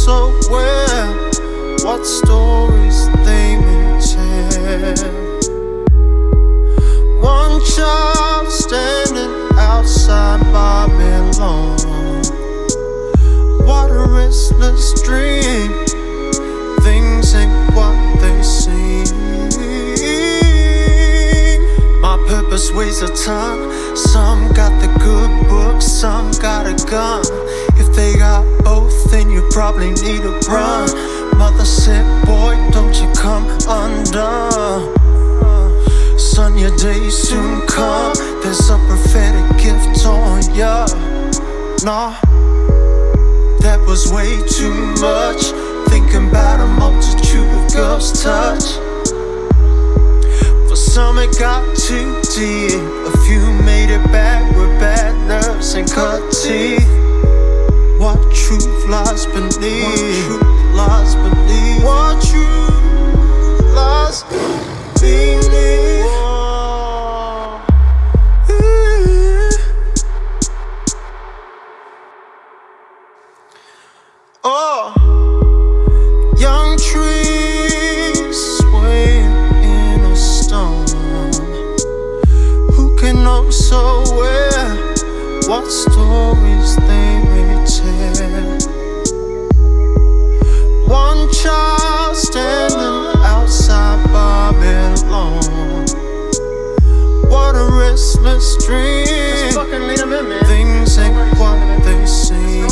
so well what stories they may tell. One child standing outside Babylon. What a restless dream. Things ain't what they seem. My purpose weighs a ton. Some got the good books, some got a gun. If they got both, then you probably need a run. Mother said, boy, don't you come undone. Son, your day soon come. There's a prophetic gift on ya. Nah, that was way too much. Thinking about a multitude of girls' touch. For some it got too deep. A few made it back with bad nerves and cut teeth. What truth lies beneath? What truth lies beneath? What truth lies beneath? Oh, young trees swaying in a storm. Who can know so well what stories they may tell? One child standing outside Babylon. What a restless dream. Just fucking lead 'em in, man. Things ain't what they seem.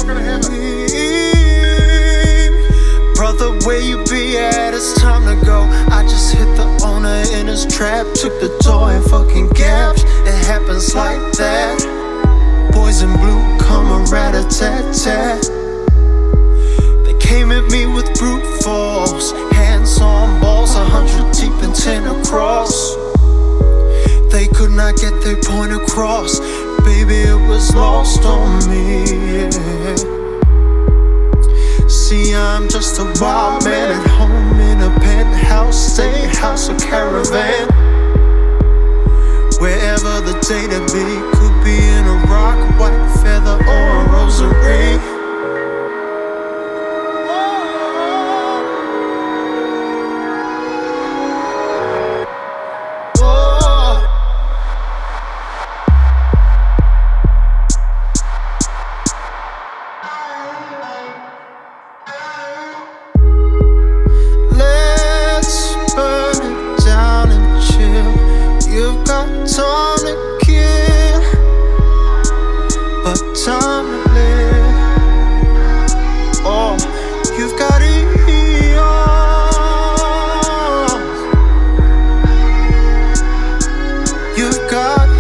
Brother, where you be at? It's time to go. I just hit the owner in his trap. Took the door and fucking gapped. It happens like that. Boys in blue come a rat-a-tat-tat. They came at me with brute force. Hands on balls, 100 deep and 10 across. They could not get their point across. Baby, it was lost on me, yeah. See, I'm just a wild man at home in a penthouse, stay house or caravan. Wherever the day to be, could be in a rock, white feather, or a rosary. Time to kill, but time to live. Oh, you've got eons. You've got